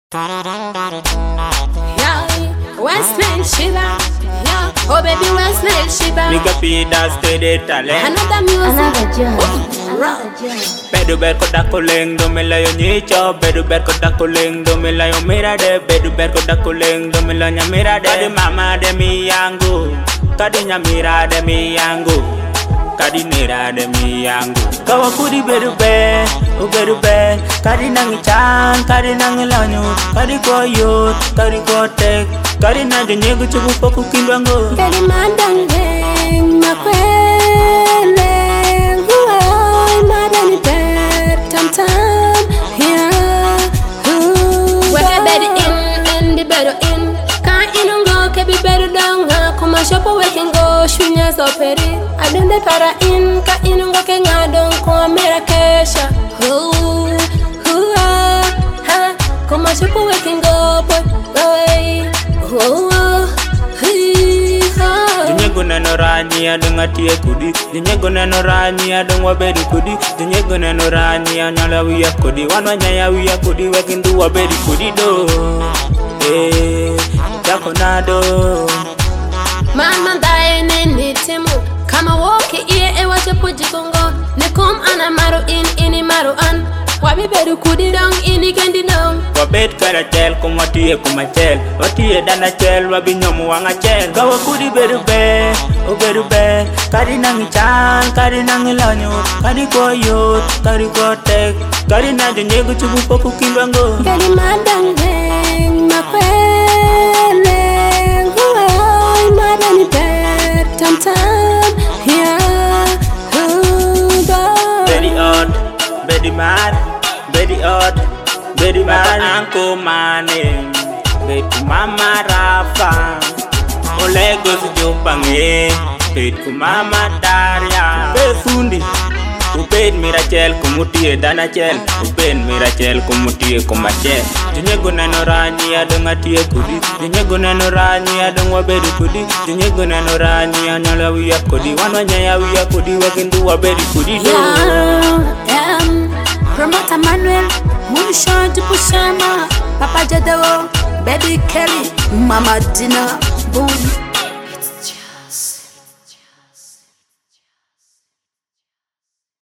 Yeah, West Nile Shiva. Yeah, oh baby West Nile Shiva. Big up that's the talent. Another music. Bedu ber ko dakuleng do melayo nicho. Bedu ber ko dakuleng do melayo mirade. Bedu ber ko dakuleng do melanya mirade. Kadi mama de mi yangu, kadi nyamira de mi yangu, kadi nira de mi yangu. Kawa kudi bedu be, kadi nangi chan, kadi nangi lanyo, kadi koyo, kadi kotek, kadi nangi nyegu chubu poku kilwango. Kadi mandangeng makweleng, huay madani per tam tam. Yeah, wake bed in the bed in. Can't inungo kebi bed down. Kuma shopo waking go shunya zoperi. Adende para in ka inungo ke ngadon ko Amerikesha. Kuma shopo waking go boy. Dinyego neno rani adong atie kudi. Dinyego neno rani adong wabedi kudi. Dinyego neno rani anyala wiya kudi. Wanwa nyaya wiya kudi wekindu wabedi kudi do. Jako nado. Mama dae nini timu. Kama woke iye e wache pujikongo. Nekom ana maru in ini maru an. Wabi bedu kudi dong ini kendi dong. Wabed kara chel kumatiye kumachel. Watiye dana chel wabi nyomu wanga chel. Kawa kudi bedu be, kadi nangi chan, kadi nangi lanyo, kadi koyo, kadi kotek, kadi nangi nyegu chubu poku kilwango. Kadi mandangeng makweleng, huay madani per tam tam. Yeah, very odd, very mad, very odd, very mad. Uncle Mane, baby mama Rafa, Olego Jopange, baby mama Daria, Befundi. Ubed mirachel kumutie danachel, ubed mirachel kumutie kumachel. Dinyego neno rani adong atie kudi. Dinyego neno rani adong wabedu kudi. Dinyego neno rani anyala wiya kudi. Wanwa nyaya wiya kudi wakindu wabedi kudi do. Yeah, Promoter Manuel, Munisho Jipushama, Papa Jado, Baby Kelly, Mama Dina, boom.